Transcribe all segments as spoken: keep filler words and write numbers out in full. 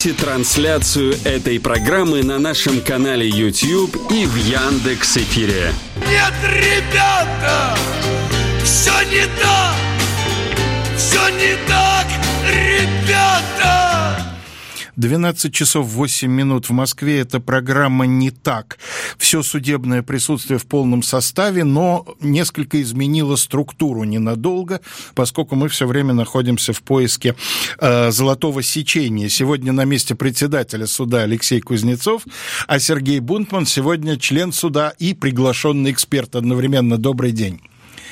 Трансляцию этой программы на нашем канале YouTube и в Яндекс.Эфире. Нет, ребята, все не так, все не так, ребята. двенадцать часов восемь минут в Москве. Это программа «Не так». Все судебное присутствие в полном составе, но несколько изменило структуру ненадолго, поскольку мы все время находимся в поиске э, золотого сечения. Сегодня на месте председателя суда Алексей Кузнецов, а Сергей Бунтман сегодня член суда и приглашенный эксперт одновременно. Добрый день.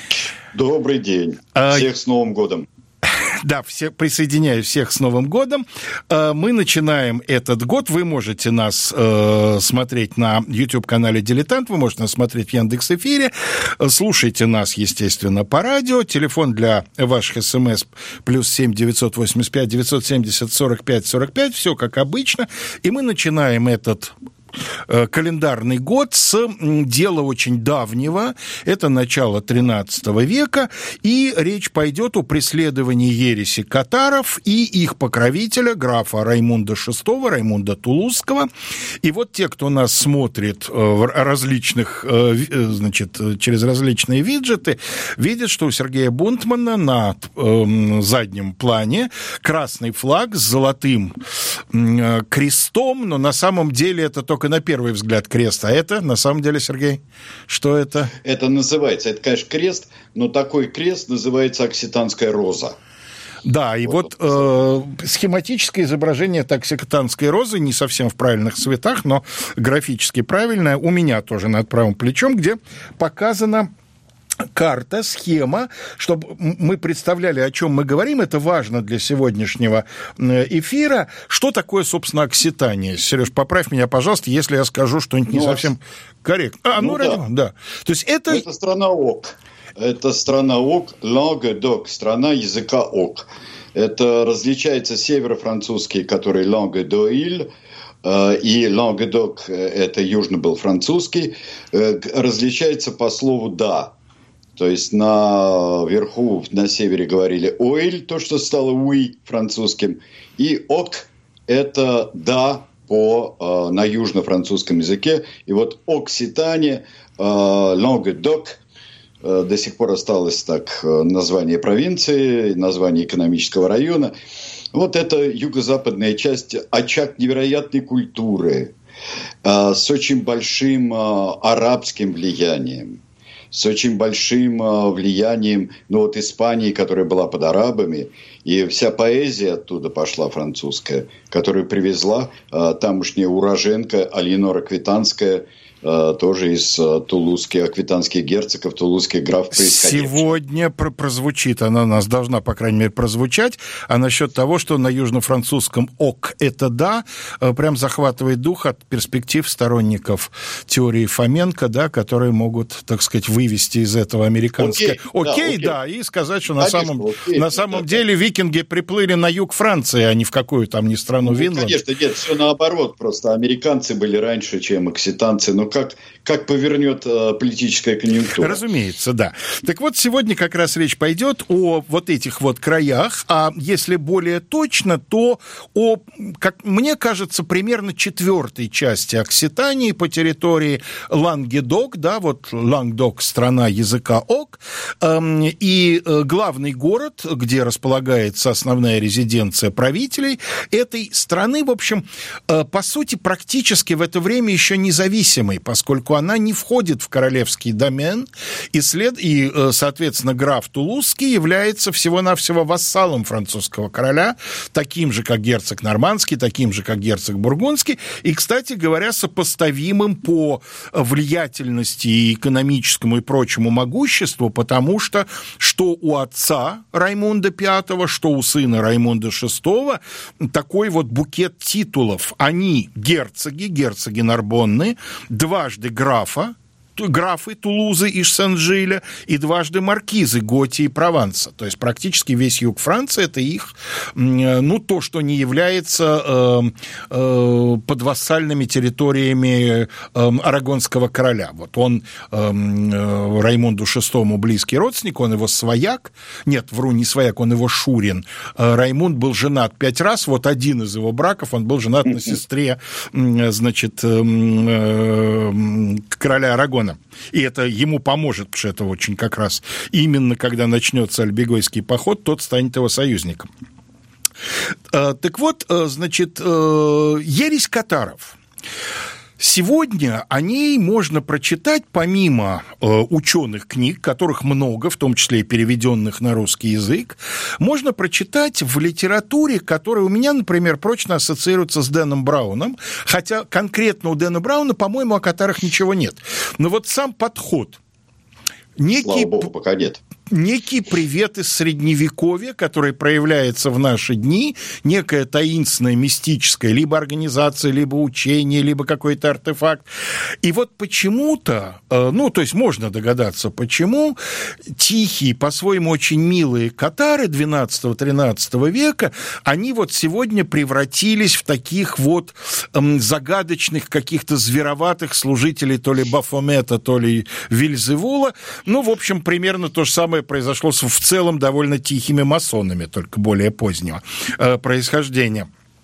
Добрый день. Всех с Новым годом. Да, все, присоединяю всех с Новым годом. Мы начинаем этот год. Вы можете нас э, смотреть на YouTube-канале «Дилетант», вы можете нас смотреть в Яндекс.Эфире. Слушайте нас, естественно, по радио. Телефон для ваших смс плюс семь девятьсот восемьдесят пять девятьсот семьдесят сорок пять сорок пять. Все как обычно. И мы начинаем этот календарный год с дела очень давнего, это начало тринадцатого века, и речь пойдет о преследовании ереси катаров и их покровителя, графа Раймунда шестого, Раймунда Тулузского. И вот те, кто нас смотрит в различных, значит, через различные виджеты, видят, что у Сергея Бунтмана на заднем плане красный флаг с золотым крестом, но на самом деле это только на первый взгляд крест, а это, на самом деле, Сергей, что это? Это называется, это, конечно, крест, но такой крест называется окситанская роза. Да, и вот, вот э, схематическое изображение этой окситанской розы, не совсем в правильных цветах, но графически правильное, у меня тоже над правым плечом, где показано карта, схема, чтобы мы представляли, о чем мы говорим. Это важно для сегодняшнего эфира. Что такое, собственно, Окситания? Сереж, поправь меня, пожалуйста, если я скажу что-нибудь не ну, совсем корректно. А, ну, ну ради... да. да. То есть это... это страна ок. Это страна ок, Languedoc, страна языка ок. Это различается северо-французский, который Langue d'Oil, и Languedoc, это южно был французский, различается по слову «да». То есть наверху, на севере говорили «оиль», то, что стало «уи» французским, и «ок» – это «да» по, на южно-французском языке. И вот Окситания, Languedoc, до сих пор осталось так название провинции, название экономического района. Вот это юго-западная часть, очаг невероятной культуры, с очень большим арабским влиянием, с очень большим влиянием, ну вот Испании, которая была под арабами, и вся поэзия оттуда пошла французская, которую привезла э, тамошняя уроженка Алинора Аквитанская, э, тоже из э, тулузских, аквитанских герцогов, тулузских граф происходивших. Сегодня про- прозвучит, она у нас должна, по крайней мере, прозвучать, а насчет того, что на южно-французском «ок» – это «да», э, прям захватывает дух от перспектив сторонников теории Фоменко, да, которые могут, так сказать, вывести из этого американское «окей», окей, окей, да, да, и сказать, что на конечно, самом, окей, на да, самом да, деле да. викинги приплыли на юг Франции, а не в какую там ни страну, ну, Винланд. Конечно, нет, все наоборот, просто американцы были раньше, чем окситанцы, но как, как повернет э, политическая конъюнктура? Разумеется, да. Так вот, сегодня как раз речь пойдет о вот этих вот краях, а если более точно, то о, как мне кажется, примерно четвертой части Окситании по территории Лангедок, да, вот Лангдок, страна языка ок, эм, и э, главный город, где располагается основная резиденция правителей этой страны, в общем, э, по сути, практически в это время еще независимой, поскольку она не входит в королевский домен, и, след... и э, соответственно, граф Тулузский является всего-навсего вассалом французского короля, таким же, как герцог Нормандский, таким же, как герцог Бургундский, и, кстати говоря, сопоставимым по влиятельности и экономическому и прочему могуществу, потому что что у отца Раймунда пятого, что у сына Раймунда шестого такой вот букет титулов. Они герцоги, герцоги Нарбонны, дважды графа графы Тулузы и Сен-Жиля и дважды маркизы Готии и Прованса. То есть практически весь юг Франции – это их, ну, то, что не является э, э, подвассальными территориями э, арагонского короля. Вот он э, Раймонду шестому близкий родственник, он его свояк, нет, вру, не свояк, он его шурин. Раймунд был женат пять раз, вот один из его браков, он был женат на сестре, значит, короля Арагона. И это ему поможет, потому что это очень как раз именно когда начнется Альбегойский поход, тот станет его союзником. Так вот, значит, ересь катаров. Сегодня о ней можно прочитать, помимо э, ученых книг, которых много, в том числе и переведенных на русский язык, можно прочитать в литературе, которая у меня, например, прочно ассоциируется с Дэном Брауном, хотя конкретно у Дэна Брауна, по-моему, о катарах ничего нет. Но вот сам подход, некий... Слава богу, пока нет. Некий привет из Средневековья, который проявляется в наши дни, некая таинственная, мистическая либо организация, либо учение, либо какой-то артефакт. И вот почему-то, ну, то есть можно догадаться, почему тихие, по-своему очень милые катары двенадцатого-тринадцатого века, они вот сегодня превратились в таких вот загадочных, каких-то звероватых служителей то ли Бафомета, то ли Вельзевула. Ну, в общем, примерно то же самое произошло в целом довольно тихими масонами, только более позднего э, происхождения.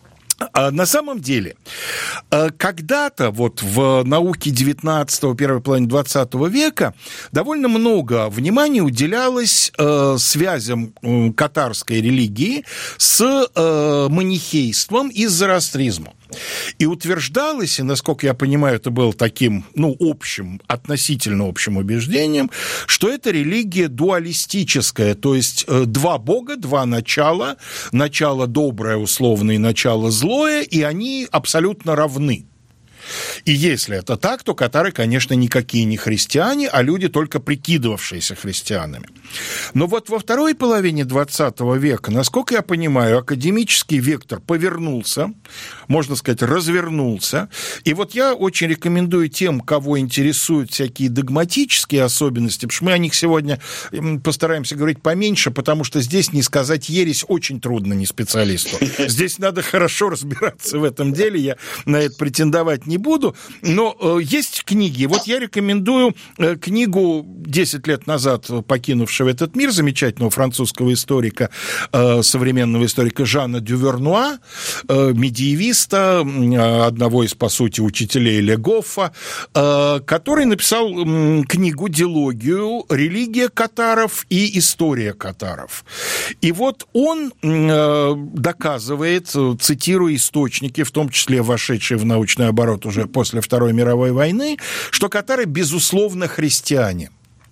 А на самом деле, э, когда-то вот в науке девятнадцатого, первой половины двадцатого века довольно много внимания уделялось э, связям э, катарской религии с э, манихейством и с зороастризмом. И утверждалось, и, насколько я понимаю, это было таким, ну, общим, относительно общим убеждением, что это религия дуалистическая, то есть э, два бога, два начала, начало доброе, условное, и начало злое, и они абсолютно равны. И если это так, то катары, конечно, никакие не христиане, а люди, только прикидывавшиеся христианами. Но вот во второй половине двадцатого века, насколько я понимаю, академический вектор повернулся, можно сказать, развернулся. И вот я очень рекомендую тем, кого интересуют всякие догматические особенности, потому что мы о них сегодня постараемся говорить поменьше, потому что здесь не сказать ересь очень трудно не специалисту. Здесь надо хорошо разбираться в этом деле, я на это претендовать не буду, но э, есть книги. Вот я рекомендую э, книгу десять лет назад покинувшего этот мир замечательного французского историка, э, современного историка Жана Дювернуа, э, медиевиста, э, одного из, по сути, учителей Легофа, э, который написал э, книгу, дилогию «Религия катаров и история катаров». И вот он э, доказывает, цитируя источники, в том числе вошедшие в научный оборот уже после Второй мировой войны, что катары, безусловно, христиане.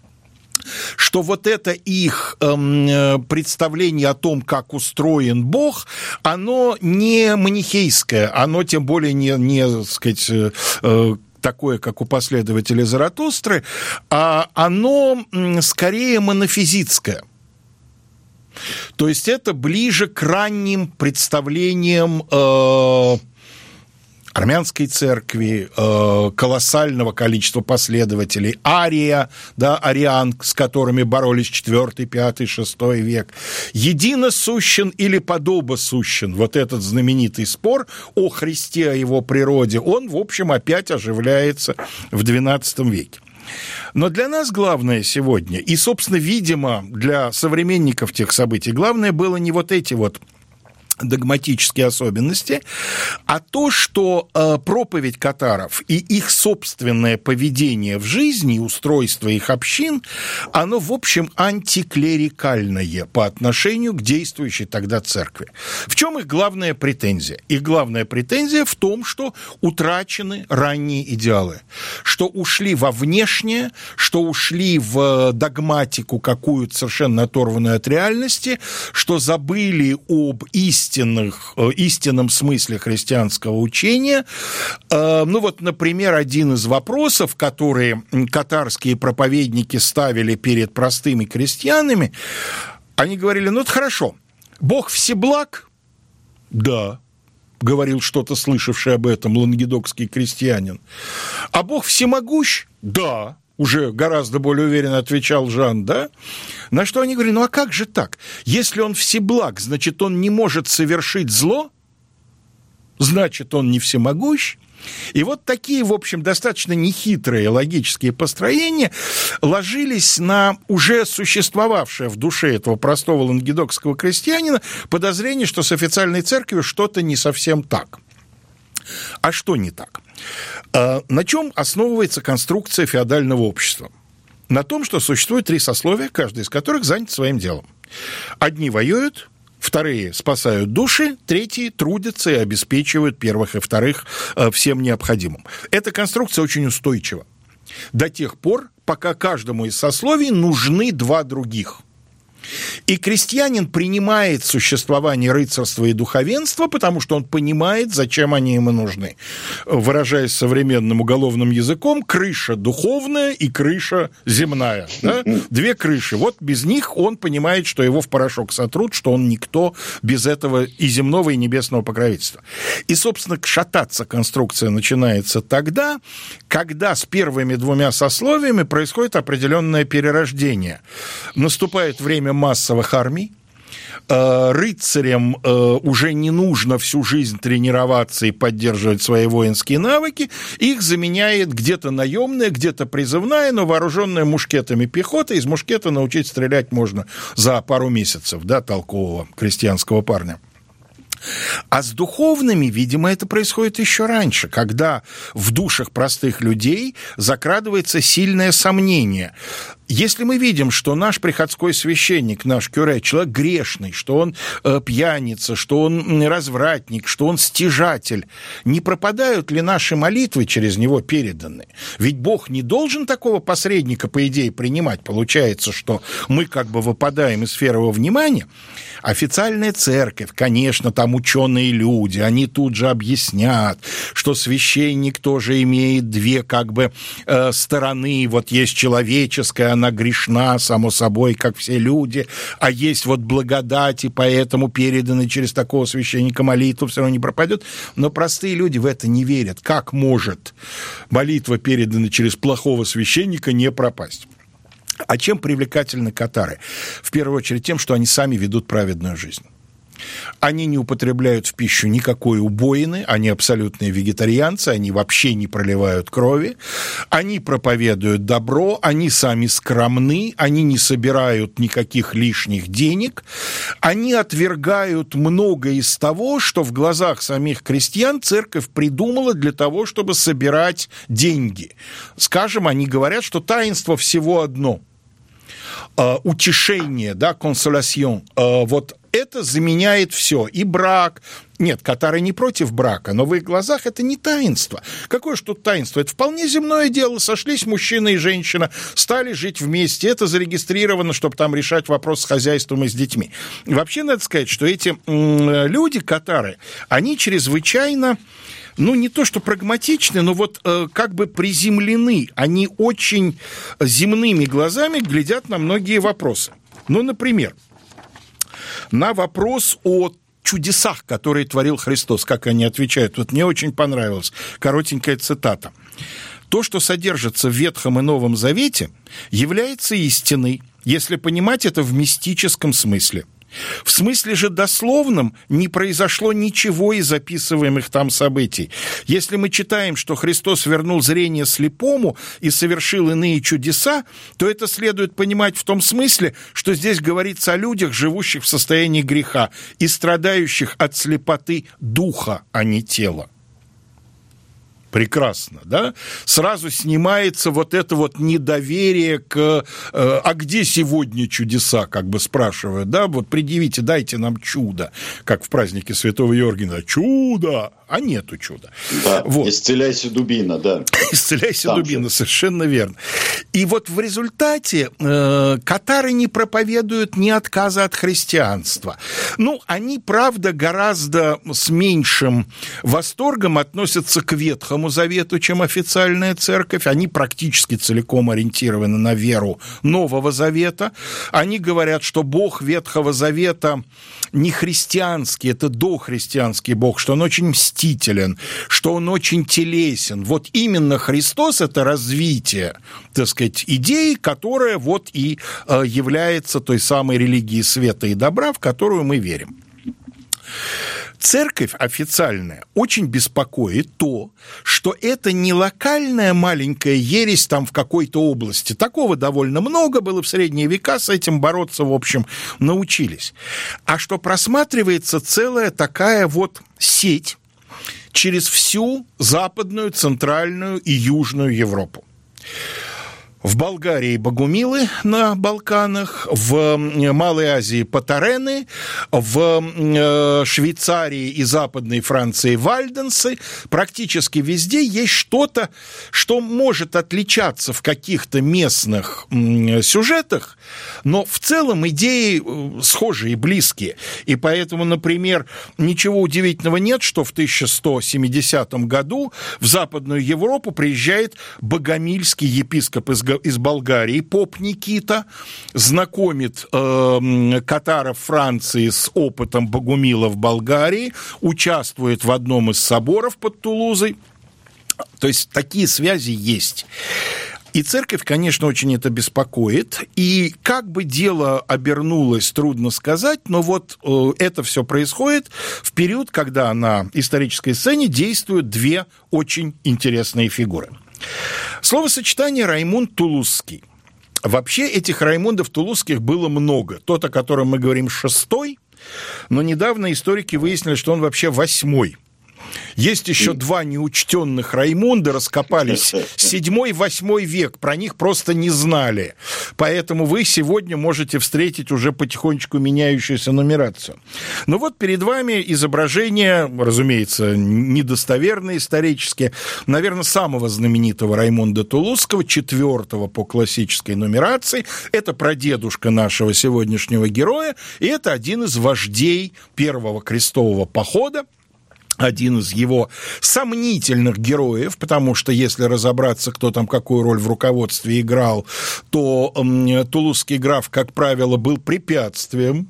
Что вот это их э, представление о том, как устроен Бог, оно не манихейское, оно тем более не, не так сказать, э, такое, как у последователей Заратустры, а оно скорее монофизитское. То есть это ближе к ранним представлениям э, армянской церкви, э, колоссального количества последователей, ария, да, ариан, с которыми боролись четвёртый, пятый, шестой век, единосущен или подобосущен, вот этот знаменитый спор о Христе, о его природе, он, в общем, опять оживляется в двенадцатом веке. Но для нас главное сегодня, и, собственно, видимо, для современников тех событий, главное было не вот эти вот догматические особенности, а то, что э, проповедь катаров и их собственное поведение в жизни, устройство их общин, оно, в общем, антиклерикальное по отношению к действующей тогда церкви. В чем их главная претензия? Их главная претензия в том, что утрачены ранние идеалы, что ушли во внешнее, что ушли в догматику какую-то совершенно оторванную от реальности, что забыли об истине, Истинных, истинном смысле христианского учения. Ну вот, например, один из вопросов, которые катарские проповедники ставили перед простыми крестьянами, они говорили, ну это хорошо, Бог всеблаг? Да, говорил что-то слышавший об этом лангедокский крестьянин. А Бог всемогущ? Да, уже гораздо более уверенно отвечал Жан, да? На что они говорили, ну а как же так? Если он всеблаг, значит, он не может совершить зло, значит, он не всемогущ. И вот такие, в общем, достаточно нехитрые логические построения ложились на уже существовавшее в душе этого простого лангедокского крестьянина подозрение, что с официальной церковью что-то не совсем так. А что не так? На чем основывается конструкция феодального общества? На том, что существует три сословия, каждый из которых занят своим делом. Одни воюют, вторые спасают души, третьи трудятся и обеспечивают первых и вторых всем необходимым. Эта конструкция очень устойчива до тех пор, пока каждому из сословий нужны два других. И крестьянин принимает существование рыцарства и духовенства, потому что он понимает, зачем они ему нужны. Выражаясь современным уголовным языком, крыша духовная и крыша земная. Да? Две крыши. Вот без них он понимает, что его в порошок сотрут, что он никто без этого и земного, и небесного покровительства. И, собственно, шататься конструкция начинается тогда, когда с первыми двумя сословиями происходит определенное перерождение. Наступает время массовых армий, рыцарям уже не нужно всю жизнь тренироваться и поддерживать свои воинские навыки, их заменяет где-то наемная, где-то призывная, но вооруженная мушкетами пехота. Из мушкета научить стрелять можно за пару месяцев, да, толкового крестьянского парня. А с духовными, видимо, это происходит еще раньше, когда в душах простых людей закрадывается сильное сомнение. Если мы видим, что наш приходской священник, наш кюре, человек грешный, что он э, пьяница, что он развратник, что он стяжатель, не пропадают ли наши молитвы через него переданные? Ведь Бог не должен такого посредника, по идее, принимать. Получается, что мы как бы выпадаем из сферы его внимания. Официальная церковь, конечно, там ученые люди, они тут же объяснят, что священник тоже имеет две как бы э, стороны. Вот есть человеческая, она грешна, само собой, как все люди, а есть вот благодать, и поэтому переданный через такого священника молитва все равно не пропадет. Но простые люди в это не верят. Как может молитва, переданная через плохого священника, не пропасть? А чем привлекательны катары? В первую очередь тем, что они сами ведут праведную жизнь. Они не употребляют в пищу никакой убоины, они абсолютные вегетарианцы, они вообще не проливают крови, они проповедуют добро, они сами скромны, они не собирают никаких лишних денег, они отвергают многое из того, что в глазах самих крестьян церковь придумала для того, чтобы собирать деньги. Скажем, они говорят, что таинство всего одно – утешение, да, консолясьон, вот это заменяет все, и брак. Нет, катары не против брака, но в их глазах это не таинство. Какое же тут таинство? Это вполне земное дело. Сошлись мужчина и женщина, стали жить вместе. Это зарегистрировано, чтобы там решать вопрос с хозяйством и с детьми. И вообще, надо сказать, что эти люди, катары, они чрезвычайно, ну, не то что прагматичны, но вот э, как бы приземлены. Они очень земными глазами глядят на многие вопросы. Ну, например, на вопрос о чудесах, которые творил Христос, как они отвечают. Вот мне очень понравилась коротенькая цитата. То, что содержится в Ветхом и Новом Завете, является истиной, если понимать это в мистическом смысле. В смысле же дословном не произошло ничего из описываемых там событий. Если мы читаем, что Христос вернул зрение слепому и совершил иные чудеса, то это следует понимать в том смысле, что здесь говорится о людях, живущих в состоянии греха и страдающих от слепоты духа, а не тела. Прекрасно, да? Сразу снимается вот это вот недоверие к... Э, а где сегодня чудеса, как бы спрашивают, да? Вот предъявите, дайте нам чудо, как в празднике Святого Георгия. Чудо! А нету чуда. Да, вот. Исцеляйся, дубина, да. Исцеляйся, Там дубина, же. совершенно верно. И вот в результате э, катары не проповедуют ни отказа от христианства. Ну, они, правда, гораздо с меньшим восторгом относятся к Ветхому Завету, чем официальная церковь. Они практически целиком ориентированы на веру Нового Завета. Они говорят, что Бог Ветхого Завета не христианский, это дохристианский Бог, что он очень мстительный, вместителен, что он очень телесен. Вот именно Христос – это развитие, так сказать, идеи, которая вот и является той самой религией света и добра, в которую мы верим. Церковь официальная очень беспокоит то, что это не локальная маленькая ересь там в какой-то области. Такого довольно много было в средние века, с этим бороться, в общем, научились. А что просматривается целая такая вот сеть через всю Западную, Центральную и Южную Европу. В Болгарии богумилы на Балканах, в Малой Азии патарены, в Швейцарии и Западной Франции вальденсы. Практически везде есть что-то, что может отличаться в каких-то местных сюжетах, но в целом идеи схожие и близкие. И поэтому, например, ничего удивительного нет, что в тысяча сто семидесятом году в Западную Европу приезжает богомильский епископ из из Болгарии, поп Никита, знакомит э, катаров Франции с опытом богумила в Болгарии, участвует в одном из соборов под Тулузой. То есть такие связи есть. И церковь, конечно, очень это беспокоит. И как бы дело обернулось, трудно сказать, но вот э, это все происходит в период, когда на исторической сцене действуют две очень интересные фигуры. Словосочетание «Раймунд Тулузский». Вообще этих Раймундов Тулузских было много. Тот, о котором мы говорим, шестой, но недавно историки выяснили, что он вообще восьмой. Есть еще два неучтенных Раймунда, раскопались седьмой-восьмой век, про них просто не знали. Поэтому вы сегодня можете встретить уже потихонечку меняющуюся нумерацию. Но вот перед вами изображение, разумеется, недостоверное исторически, наверное, самого знаменитого Раймунда Тулузского, четвертого по классической нумерации. Это прадедушка нашего сегодняшнего героя, и это один из вождей первого крестового похода, один из его сомнительных героев, потому что, если разобраться, кто там какую роль в руководстве играл, то э, тулузский граф, как правило, был препятствием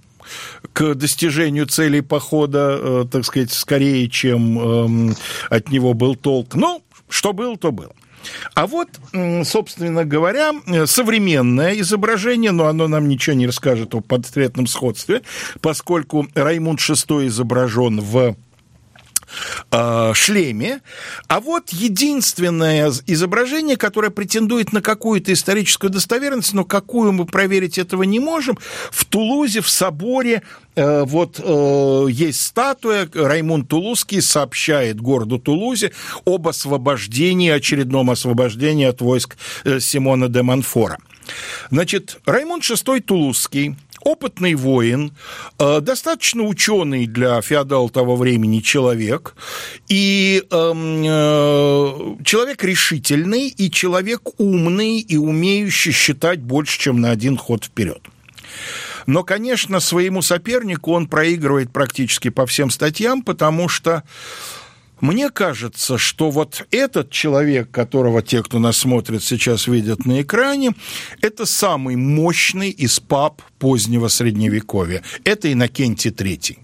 к достижению целей похода, э, так сказать, скорее, чем э, от него был толк. Но что было, то было. А вот, собственно говоря, современное изображение, но оно нам ничего не расскажет о портретном сходстве, поскольку Раймунд шестой изображен в шлеме, а вот единственное изображение, которое претендует на какую-то историческую достоверность, но какую мы проверить этого не можем, в Тулузе, в соборе, вот есть статуя, Раймунд Тулузский сообщает городу Тулузе об освобождении, очередном освобождении от войск Симона де Монфора. Значит, Раймунд шестой Тулузский, опытный воин, достаточно ученый для феодала того времени человек, и э, человек решительный, и человек умный, и умеющий считать больше, чем на один ход вперед. Но, конечно, своему сопернику он проигрывает практически по всем статьям, потому что мне кажется, что вот этот человек, которого те, кто нас смотрит, сейчас видят на экране, это самый мощный из пап позднего Средневековья. Это Иннокентий третий.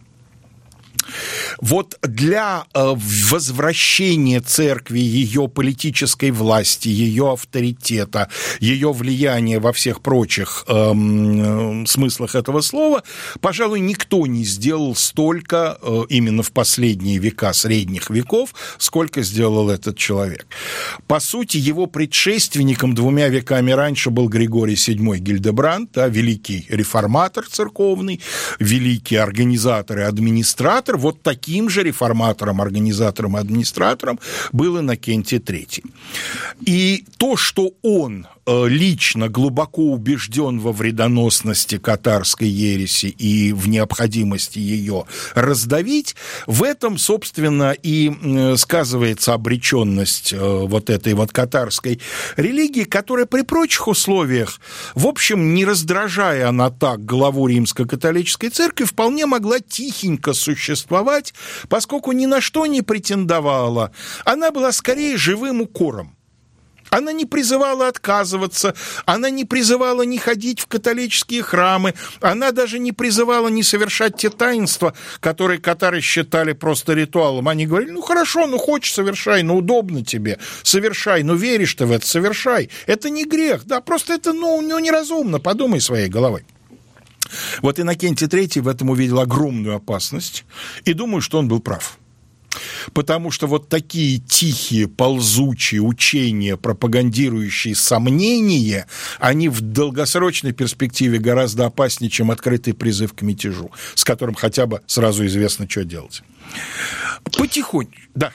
Вот для возвращения церкви, ее политической власти, ее авторитета, ее влияния во всех прочих э, смыслах этого слова, пожалуй, никто не сделал столько э, именно в последние века средних веков, сколько сделал этот человек. По сути, его предшественником двумя веками раньше был Григорий седьмой Гильдебранд, да, великий реформатор церковный, великий организатор и администратор. Вот таким же реформатором, организатором и администратором был Иннокентий третий. И то, что он лично глубоко убежден во вредоносности катарской ереси и в необходимости ее раздавить, в этом, собственно, и сказывается обреченность вот этой вот катарской религии, которая при прочих условиях, в общем, не раздражая она так главу Римско-католической церкви, вполне могла тихенько существовать, поскольку ни на что не претендовала. Она была скорее живым укором. Она не призывала отказываться, она не призывала не ходить в католические храмы, она даже не призывала не совершать те таинства, которые катары считали просто ритуалом. Они говорили, ну хорошо, ну хочешь, совершай, ну удобно тебе, совершай, ну веришь ты в это, совершай. Это не грех, да, просто это, ну, ну неразумно, подумай своей головой. Вот Иннокентий третий в этом увидел огромную опасность, и думаю, что он был прав. Потому что вот такие тихие, ползучие учения, пропагандирующие сомнения, они в долгосрочной перспективе гораздо опаснее, чем открытый призыв к мятежу, с которым хотя бы сразу известно, что делать. Потихоньку, да.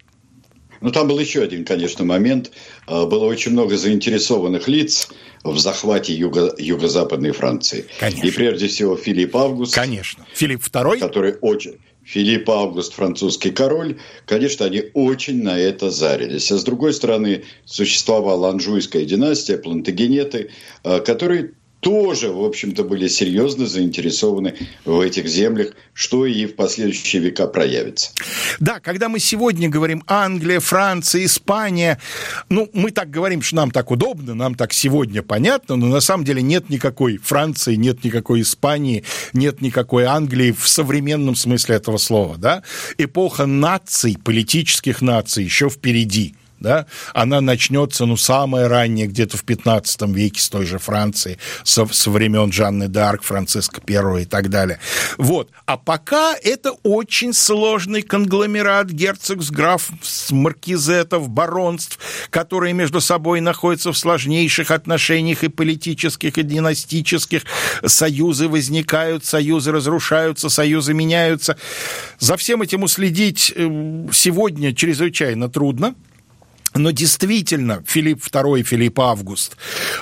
Ну, там был еще один, конечно, момент. Было очень много заинтересованных лиц в захвате юго- юго-западной Франции. Конечно. И прежде всего Филипп Август. Конечно. Филипп второй. Который очень... Филипп Август, французский король, конечно, они очень на это зарились. А с другой стороны, существовала Анжуйская династия, Плантагенеты, которые тоже, в общем-то, были серьезно заинтересованы в этих землях, что и в последующие века проявится. Да, когда мы сегодня говорим Англия, Франция, Испания, ну, мы так говорим, что нам так удобно, нам так сегодня понятно, но на самом деле нет никакой Франции, нет никакой Испании, нет никакой Англии в современном смысле этого слова, да? Эпоха наций, политических наций еще впереди. Да, она начнется, ну, самое раннее, где-то в пятнадцатом веке с той же Франции, со, со времен Жанны д'Арк, Франциска Первого и так далее. Вот. А пока это очень сложный конгломерат герцогств, графств, маркизетов, баронств, которые между собой находятся в сложнейших отношениях и политических, и династических. Союзы возникают, союзы разрушаются, союзы меняются. За всем этим уследить сегодня чрезвычайно трудно. Но действительно, Филипп второй, Филипп Август,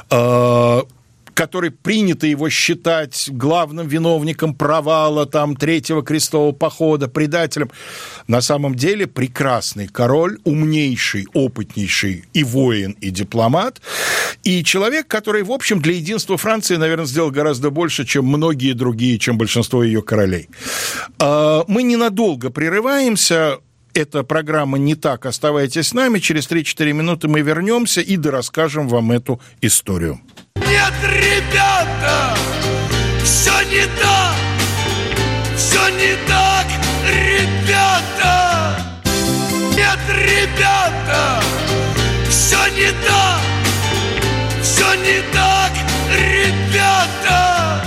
э, который принято его считать главным виновником провала там, Третьего крестового похода, предателем, на самом деле прекрасный король, умнейший, опытнейший и воин, и дипломат, и человек, который, в общем, для единства Франции, наверное, сделал гораздо больше, чем многие другие, чем большинство ее королей. Э, мы ненадолго прерываемся. Эта программа «Не так». Оставайтесь с нами. Через три-четыре минуты мы вернемся и дорасскажем вам эту историю. Нет, ребята, все не так, все не так, ребята. Нет, ребята, все не так, все не так, ребята.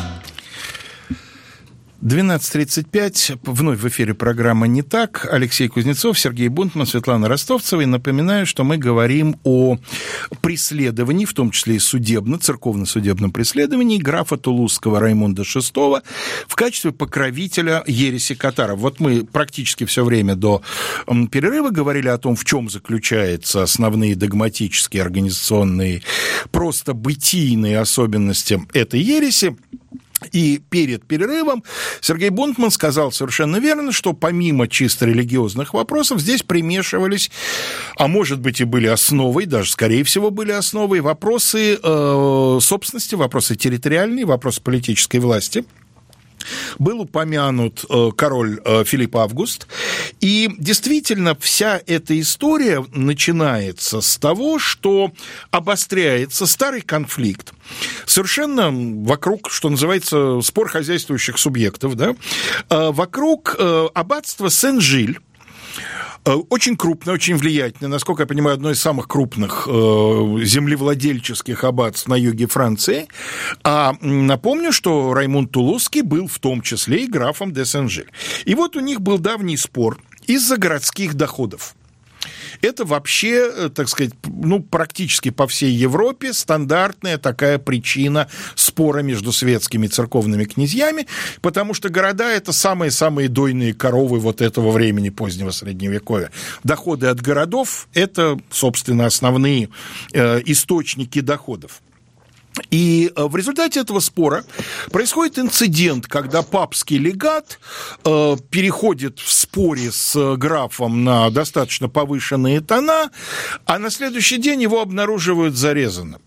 двенадцать тридцать пять, вновь в эфире программа «Не так». Алексей Кузнецов, Сергей Бунтман, Светлана Ростовцева. И напоминаю, что мы говорим о преследовании, в том числе и судебно, церковно-судебном преследовании графа Тулузского Раймонда шестого в качестве покровителя ереси катаров. Вот мы практически все время до перерыва говорили о том, в чем заключаются основные догматические, организационные, просто бытийные особенности этой ереси. И перед перерывом Сергей Бунтман сказал совершенно верно, что помимо чисто религиозных вопросов здесь примешивались, а может быть и были основой, даже скорее всего были основой, вопросы э, собственности, вопросы территориальные, вопросы политической власти. Был упомянут э, король э, Филипп Август, и действительно вся эта история начинается с того, что обостряется старый конфликт, совершенно вокруг, что называется, спор хозяйствующих субъектов, да, э, вокруг э, аббатства Сен-Жиль. Очень крупное, очень влиятельное, насколько я понимаю, одно из самых крупных э, землевладельческих аббатств на юге Франции. А напомню, что Раймунд Тулузский был в том числе и графом де Сен-Жиль. И вот у них был давний спор из-за городских доходов. Это вообще, так сказать, ну, практически по всей Европе стандартная такая причина спора между светскими и церковными князьями, потому что города – это самые-самые дойные коровы вот этого времени позднего Средневековья. Доходы от городов – это, собственно, основные э, источники доходов. И в результате этого спора происходит инцидент, когда папский легат э, переходит в споре с графом на достаточно повышенные тона, а на следующий день его обнаруживают зарезанным.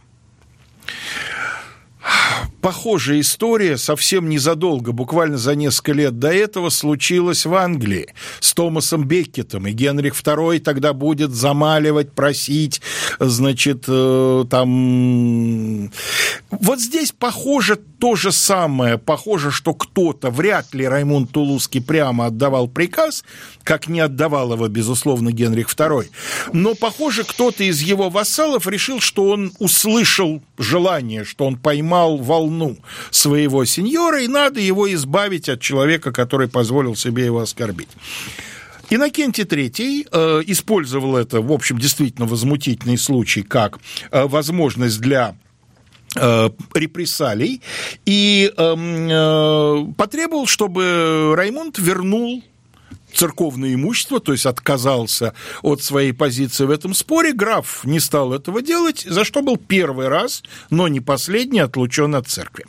Похожая история совсем незадолго, буквально за несколько лет до этого, случилась в Англии с Томасом Беккетом, и Генрих второй тогда будет замаливать, просить значит, там... Вот здесь похоже то же самое, похоже, что кто-то, вряд ли Раймунд Тулузский прямо отдавал приказ, как не отдавал его, безусловно, Генрих второй, но, похоже, кто-то из его вассалов решил, что он услышал желание, что он поймал волну своего сеньора, и надо его избавить от человека, который позволил себе его оскорбить. Иннокентий третий э, использовал это, в общем, действительно возмутительный случай, как э, возможность для э, репрессалий, и э, э, потребовал, чтобы Раймунд вернул церковное имущество, то есть отказался от своей позиции в этом споре. Граф не стал этого делать, за что был первый раз, но не последний, отлучен от церкви.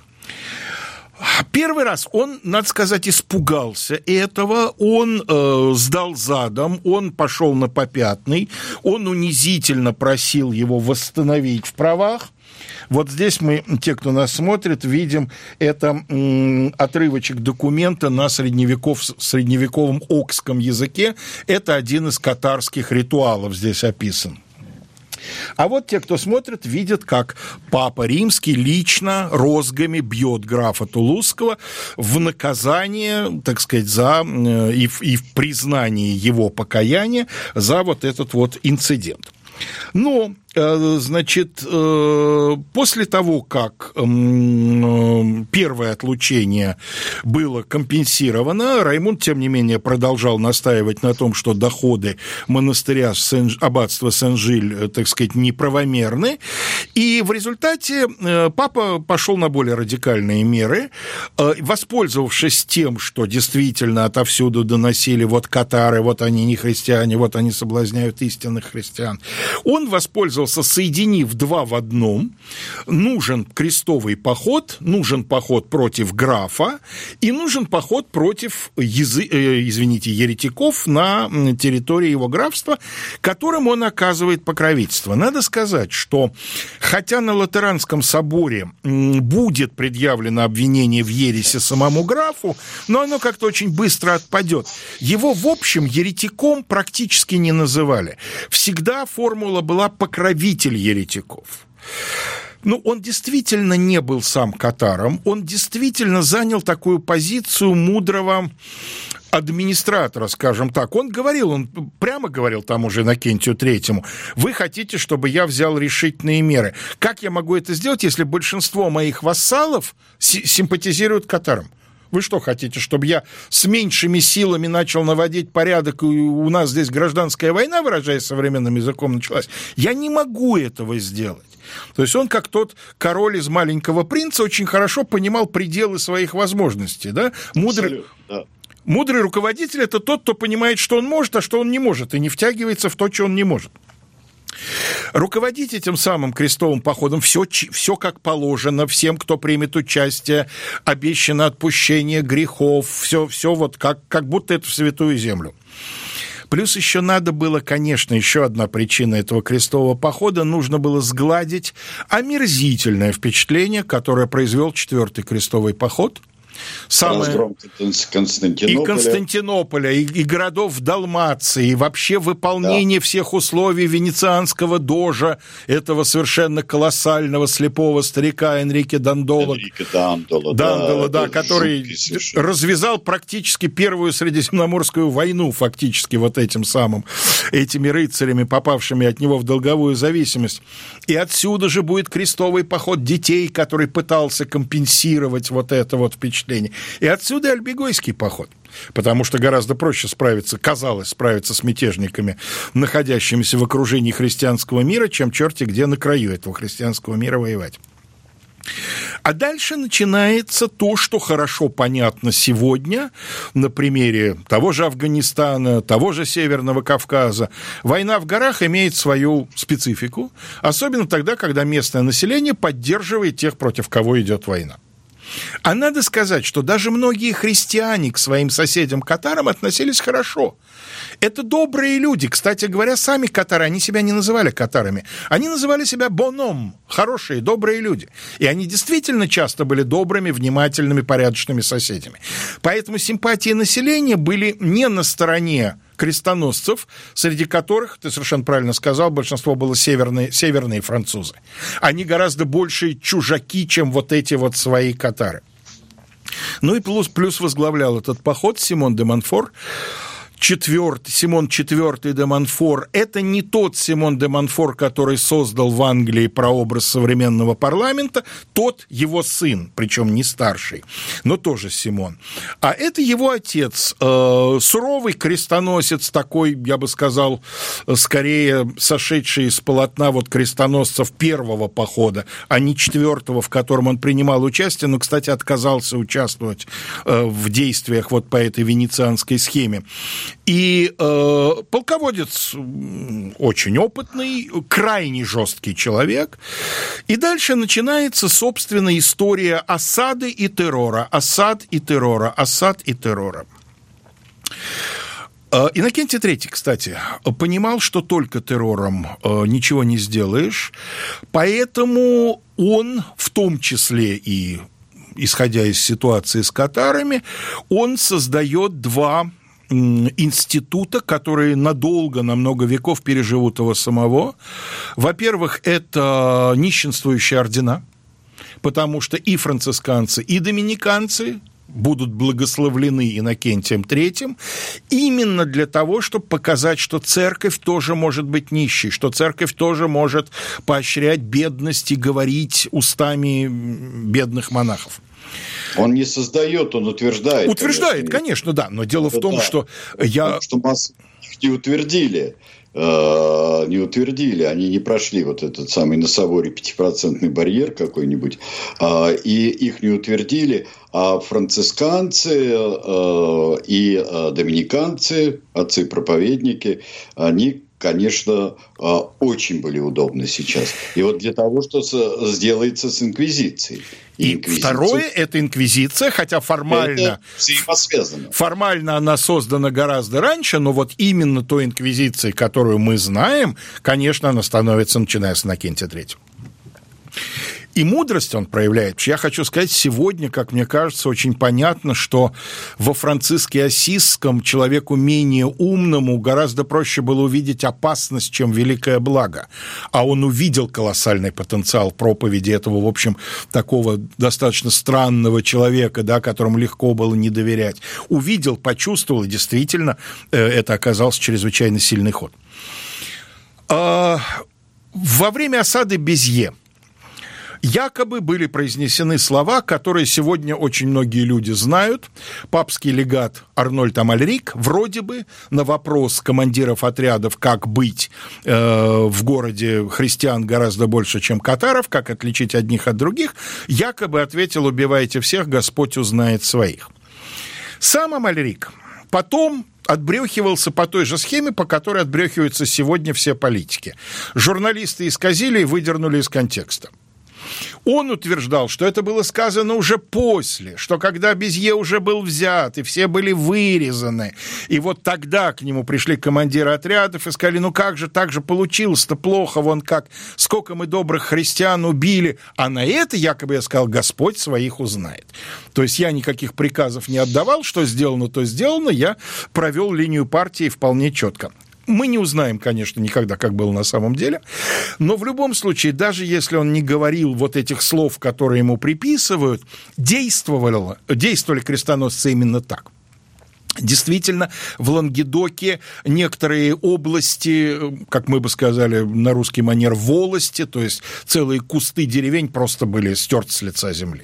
Первый раз он, надо сказать, испугался этого, он э, сдал задом, он пошел на попятный, он унизительно просил его восстановить в правах. Вот здесь мы, те, кто нас смотрит, видим это м, отрывочек документа на средневеков, средневековом окском языке. Это один из катарских ритуалов здесь описан. А вот те, кто смотрит, видят, как Папа Римский лично розгами бьет графа Тулузского в наказание, так сказать, за и в, и в признании его покаяния за вот этот вот инцидент. Но, значит, после того, как первое отлучение было компенсировано, Раймунд, тем не менее, продолжал настаивать на том, что доходы монастыря Сен... аббатства Сен-Жиль, так сказать, неправомерны, и в результате папа пошел на более радикальные меры, воспользовавшись тем, что действительно отовсюду доносили вот катары, вот они не христиане, вот они соблазняют истинных христиан. Он воспользовался, соединив два в одном. Нужен крестовый поход, нужен поход против графа и нужен поход против, язы... э, извините, еретиков на территории его графства, которым он оказывает покровительство. Надо сказать, что хотя на Латеранском соборе будет предъявлено обвинение в ереси самому графу, но оно как-то очень быстро отпадет. Его, в общем, еретиком практически не называли. Всегда формула была покровитель еретиков. Ну, он действительно не был сам катаром, он действительно занял такую позицию мудрого администратора, скажем так. Он говорил, он прямо говорил тому же Иннокентию третьему: вы хотите, чтобы я взял решительные меры. Как я могу это сделать, если большинство моих вассалов симпатизируют катарам? Вы что хотите, чтобы я с меньшими силами начал наводить порядок, и у нас здесь гражданская война, выражаясь современным языком, началась? Я не могу этого сделать. То есть он, как тот король из «Маленького принца», очень хорошо понимал пределы своих возможностей. Да? Мудрый, да. Мудрый руководитель – это тот, кто понимает, что он может, а что он не может, и не втягивается в то, что он не может. Руководить этим самым крестовым походом все, все как положено, всем, кто примет участие, обещано отпущение грехов, все, все вот как, как будто это в святую землю. Плюс еще надо было, конечно, еще одна причина этого крестового похода, нужно было сгладить омерзительное впечатление, которое произвел четвертый крестовый поход. Самое... Разгром Константинополя. И Константинополя, и, и городов Далмации, и вообще выполнение да. всех условий венецианского дожа, этого совершенно колоссального слепого старика Энрике Дандола, Энрике Дандола, Дандола да, да, да, который развязал практически первую Средиземноморскую войну, фактически вот этим самым, этими рыцарями, попавшими от него в долговую зависимость. И отсюда же будет крестовый поход детей, который пытался компенсировать вот это вот впечатление. И отсюда Альбегойский поход, потому что гораздо проще справиться, казалось, справиться с мятежниками, находящимися в окружении христианского мира, чем черти где на краю этого христианского мира воевать. А дальше начинается то, что хорошо понятно сегодня на примере того же Афганистана, того же Северного Кавказа. Война в горах имеет свою специфику, особенно тогда, когда местное население поддерживает тех, против кого идет война. А надо сказать, что даже многие христиане к своим соседям-катарам относились хорошо. Это добрые люди. Кстати говоря, сами катары, они себя не называли катарами. Они называли себя боном, хорошие, добрые люди. И они действительно часто были добрыми, внимательными, порядочными соседями. Поэтому симпатии населения были не на стороне крестоносцев, среди которых, ты совершенно правильно сказал, большинство было северные, северные французы. Они гораздо больше чужаки, чем вот эти вот свои катары. Ну и плюс, плюс возглавлял этот поход Симон де Монфор. Четвертый, Симон четвёртый де Монфор – это не тот Симон де Монфор, который создал в Англии прообраз современного парламента, тот его сын, причем не старший, но тоже Симон. А это его отец, э, суровый крестоносец такой, я бы сказал, скорее сошедший из полотна вот крестоносцев первого похода, а не четвертого, в котором он принимал участие, но, кстати, отказался участвовать э, в действиях вот по этой венецианской схеме. И э, полководец очень опытный, крайне жесткий человек. И дальше начинается, собственно, история осады и террора, осад и террора, осад и террора. Иннокентий третий, кстати, понимал, что только террором ничего не сделаешь, поэтому он, в том числе и исходя из ситуации с катарами, он создает два института, которые надолго, на много веков переживут его самого. Во-первых, это нищенствующие ордена, потому что и францисканцы, и доминиканцы будут благословлены Иннокентием третьим именно для того, чтобы показать, что церковь тоже может быть нищей, что церковь тоже может поощрять бедность и говорить устами бедных монахов. Он не создает, он утверждает. Утверждает, конечно, конечно да. Но дело в том, да. что я... Потому что массы их не утвердили. Э, не утвердили. Они не прошли вот этот самый на соборе пятипроцентный барьер какой-нибудь. Э, и их не утвердили. А францисканцы э, и э, доминиканцы, отцы-проповедники, они... конечно, очень были удобны сейчас. И вот для того, что сделается с инквизицией. И инквизиция... второе – это инквизиция, хотя формально, формально она создана гораздо раньше, но вот именно той инквизицией, которую мы знаем, конечно, она становится, начиная с Иннокентия третьего. И мудрость он проявляет. Я хочу сказать, сегодня, как мне кажется, очень понятно, что во Франциске Ассизском человеку менее умному гораздо проще было увидеть опасность, чем великое благо. А он увидел колоссальный потенциал проповеди этого, в общем, такого достаточно странного человека, да, которому легко было не доверять. Увидел, почувствовал, и действительно это оказался чрезвычайно сильный ход. Во время осады Безье якобы были произнесены слова, которые сегодня очень многие люди знают. Папский легат Арнольд Амальрик вроде бы на вопрос командиров отрядов, как быть э, в городе христиан гораздо больше, чем катаров, как отличить одних от других, якобы ответил: убивайте всех, Господь узнает своих. Сам Амальрик потом отбрехивался по той же схеме, по которой отбрехиваются сегодня все политики. Журналисты исказили и выдернули из контекста. Он утверждал, что это было сказано уже после, что когда Безье уже был взят, и все были вырезаны, и вот тогда к нему пришли командиры отрядов и сказали: ну как же, так же получилось-то плохо, вон как, сколько мы добрых христиан убили, а на это, якобы я сказал, Господь своих узнает. То есть я никаких приказов не отдавал, что сделано, то сделано, я провел линию партии вполне четко. Мы не узнаем, конечно, никогда, как было на самом деле, но в любом случае, даже если он не говорил вот этих слов, которые ему приписывают, действовали, действовали крестоносцы именно так. Действительно, в Лангедоке некоторые области, как мы бы сказали на русский манер, волости, то есть целые кусты деревень просто были стерты с лица земли.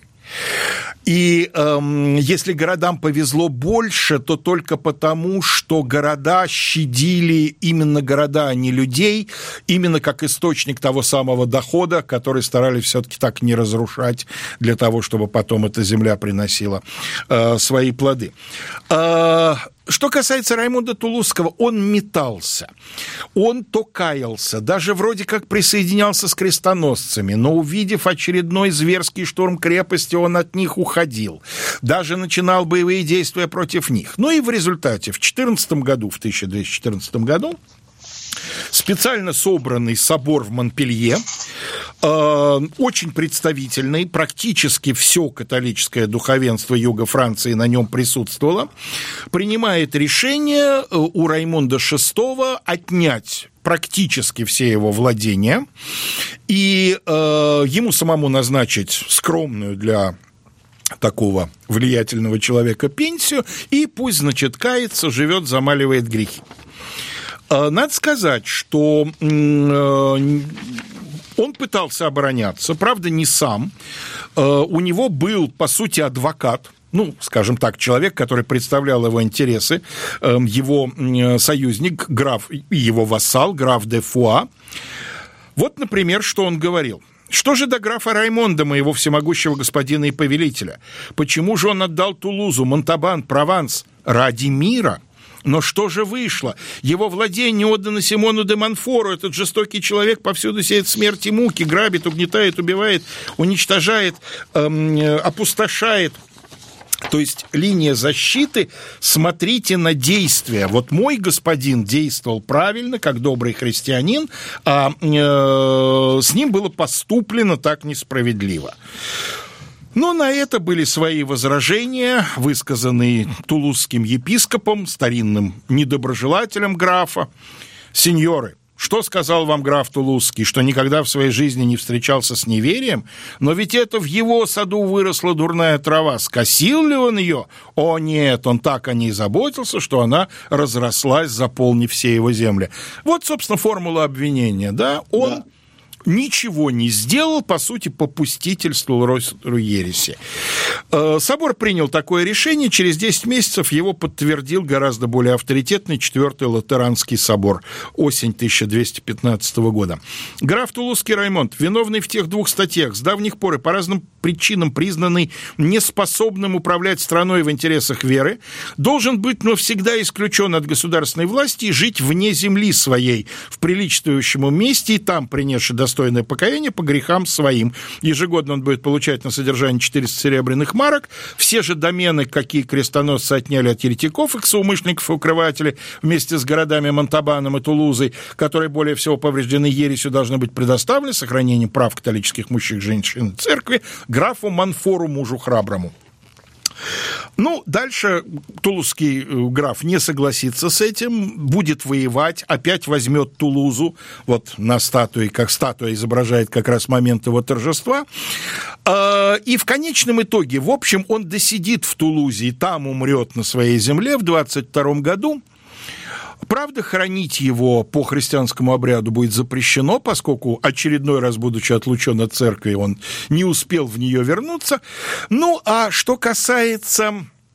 И эм, если городам повезло больше, то только потому, что города щадили именно города, а не людей, именно как источник того самого дохода, который старались все-таки так не разрушать, для того, чтобы потом эта земля приносила э, свои плоды. Э, Что касается Раймунда Тулузского, он метался, он то каялся, даже вроде как присоединялся с крестоносцами, но, увидев очередной зверский штурм крепости, он от них уходил, даже начинал боевые действия против них. Ну и в результате в четырнадцатом году, в тысяча двести четырнадцатом году, специально собранный собор в Монпелье очень представительный, практически все католическое духовенство юга Франции на нем присутствовало, принимает решение у Раймонда шестого отнять практически все его владения и э, ему самому назначить скромную для такого влиятельного человека пенсию, и пусть, значит, кается, живет, замаливает грехи. Э, надо сказать, что э, он пытался обороняться, правда, не сам. Э, у него был, по сути, адвокат, ну, скажем так, человек, который представлял его интересы, его союзник, граф и его вассал, граф де Фуа. Вот, например, что он говорил. «Что же до графа Раймонда, моего всемогущего господина и повелителя? Почему же он отдал Тулузу, Монтабан, Прованс? Ради мира? Но что же вышло? Его владение отдано Симону де Монфору. Этот жестокий человек повсюду сеет смерть и муки, грабит, угнетает, убивает, уничтожает, эм, опустошает». То есть линия защиты, смотрите на действия. Вот мой господин действовал правильно, как добрый христианин, а э, с ним было поступлено так несправедливо. Но на это были свои возражения, высказанные тулузским епископом, старинным недоброжелателем графа. «Сеньоры, что сказал вам граф Тулузский, что никогда в своей жизни не встречался с неверием? Но ведь это в его саду выросла дурная трава. Скосил ли он ее? О, нет, он так о ней заботился, что она разрослась, заполнив все его земли». Вот, собственно, формула обвинения, да? Он... Да. Ничего не сделал, по сути, попустительствовал росту ереси. Собор принял такое решение, через десять месяцев его подтвердил гораздо более авторитетный Четвертый Латеранский собор, осень тысяча двести пятнадцатого года. Граф Тулузский Раймонд, виновный в тех двух статьях, с давних пор и по разным причинам признанный неспособным управлять страной в интересах веры, должен быть навсегда исключен от государственной власти и жить вне земли своей, в приличествующем месте, и там, принесший достойное покаяние по грехам своим. Ежегодно он будет получать на содержание четыреста серебряных марок. Все же домены, какие крестоносцы отняли от еретиков, их соумышленников и укрывателей, вместе с городами Монтабаном и Тулузой, которые более всего повреждены ересью, должны быть предоставлены сохранением прав католических мужчин, женщин и церкви графу Монфору, мужу храброму. Ну, дальше тулузский граф не согласится с этим, будет воевать, опять возьмет Тулузу, вот на статуе, как статуя изображает как раз момент его торжества, и в конечном итоге, в общем, он досидит в Тулузе и там умрет на своей земле в двадцать втором году. Правда, хранить его по христианскому обряду будет запрещено, поскольку очередной раз, будучи отлучен от церкви, он не успел в нее вернуться. Ну, а что касается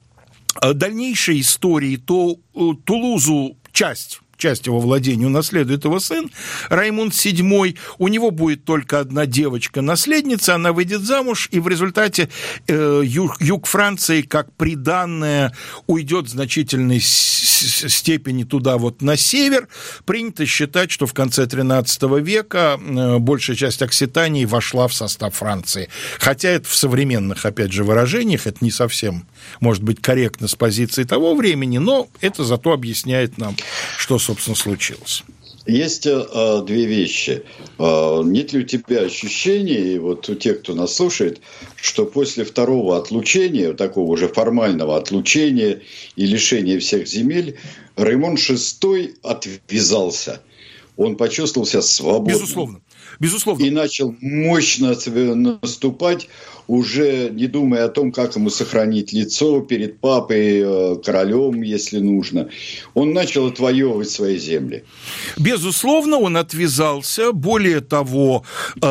дальнейшей истории, то Тулузу часть... часть его владения унаследует его сын Раймунд седьмой, у него будет только одна девочка-наследница, она выйдет замуж, и в результате э, юг, юг Франции, как приданное, уйдет в значительной степени туда вот на север. Принято считать, что в конце тринадцатого века э, большая часть Окситании вошла в состав Франции. Хотя это в современных, опять же, выражениях, это не совсем, может быть, корректно с позиции того времени, но это зато объясняет нам, что, собственно, случилось. Есть э, две вещи. Э, нет ли у тебя ощущения, и вот у тех, кто нас слушает, что после второго отлучения, такого уже формального отлучения и лишения всех земель, Раймонд шестой отвязался. Он почувствовал себя свободным. Безусловно. Безусловно. И начал мощно наступать, уже не думая о том, как ему сохранить лицо перед папой, королем, если нужно. Он начал отвоевывать свои земли. Безусловно, он отвязался. Более того,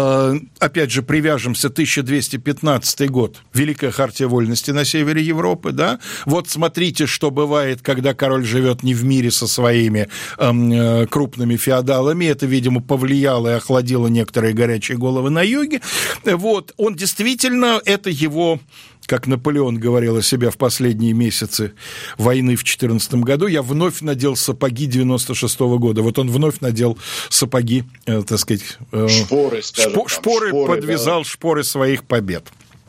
опять же, привяжемся, тысяча двести пятнадцатый год, Великая хартия вольности на севере Европы, да? Вот смотрите, что бывает, когда король живет не в мире со своими крупными феодалами. Это, видимо, повлияло и охладило некоторые горячие головы на юге. Вот, он действительно, это его, как Наполеон говорил о себе в последние месяцы войны в четырнадцатом году, я вновь надел сапоги девяносто шестого года. Вот он вновь надел сапоги, э, так сказать, э, шпоры, скажем, шпо, шпоры, шпоры подвязал, да. Шпоры своих побед.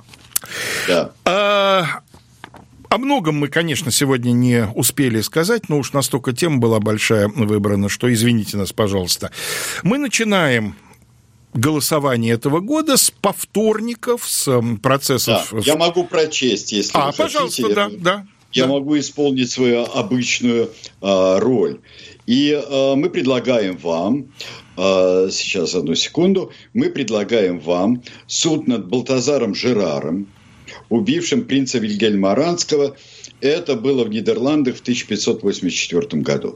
Да. А, о многом мы, конечно, сегодня не успели сказать, но уж настолько тема была большая выбрана, что извините нас, пожалуйста. Мы начинаем голосования этого года с повторников, с процессов... Да, я могу прочесть, если а, вы хотите. пожалуйста, да, да. Я да. могу исполнить свою обычную э, роль. И э, мы предлагаем вам, э, сейчас одну секунду, мы предлагаем вам суд над Балтазаром Жераром, убившим принца Вильгельма Оранского. Это было в Нидерландах в тысяча пятьсот восемьдесят четвёртом году.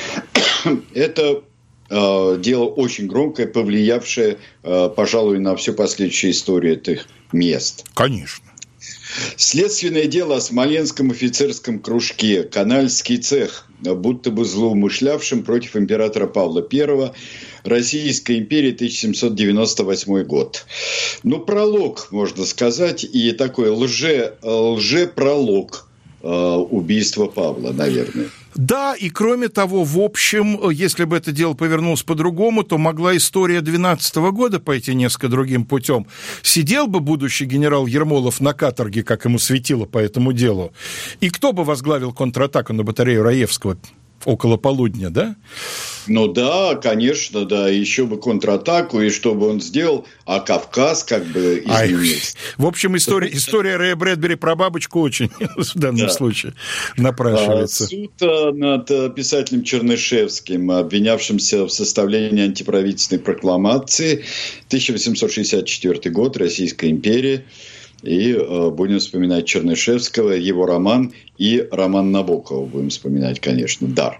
Это э, дело очень громкое, повлиявшее, э, пожалуй, на всю последующую историю этих мест. Конечно. Следственное дело о Смоленском офицерском кружке, канальский цех, будто бы злоумышлявшим против императора Павла Первого, Российской империи, тысяча семьсот девяносто восьмой год. Ну, пролог, можно сказать, и такой лже, лже-пролог э, убийства Павла, наверное. Да, и кроме того, в общем, если бы это дело повернулось по-другому, то могла история двенадцатого года пойти несколько другим путем. Сидел бы будущий генерал Ермолов на каторге, как ему светило по этому делу, и кто бы возглавил контратаку на батарею Раевского около полудня, да? Ну да, конечно, да, еще бы контратаку, и что бы он сделал, а Кавказ как бы изменился. В общем, история, история Рэя Брэдбери про бабочку очень в данном да. случае напрашивается. Суд над писателем Чернышевским, обвинявшимся в составлении антиправительственной прокламации, тысяча восемьсот шестьдесят четвёртый год, Российская империя. И э, будем вспоминать Чернышевского, его роман и роман Набокова будем вспоминать, конечно, «Дар».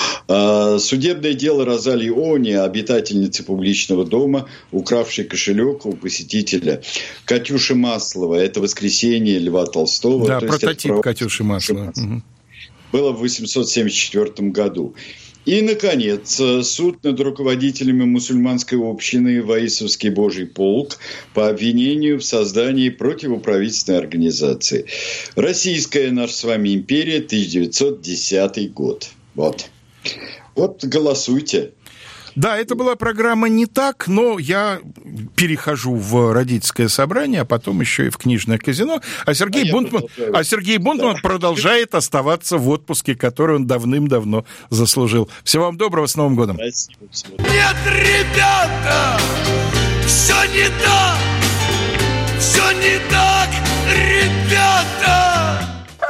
Э, судебное дело Розалии Они, обитательницы публичного дома, укравшей кошелек у посетителя. Катюши Маслова, это «Воскресенье» Льва Толстого. Да, прототип Катюши Маслова. Было в восемьсот семьдесят четвёртом году. И, наконец, суд над руководителями мусульманской общины Ваисовский Божий полк по обвинению в создании противоправительственной организации. Российская наша с вами империя, тысяча девятьсот десятый год. Вот. Вот голосуйте. Да, это была программа «Не так», но я перехожу в родительское собрание, а потом еще и в книжное казино. А Сергей, а Бунтман, а Сергей Бунтман да. продолжает оставаться в отпуске, который он давным-давно заслужил. Всего вам доброго, с Новым годом. Спасибо. Всего. Нет, ребята, все не так, все не так, ребята.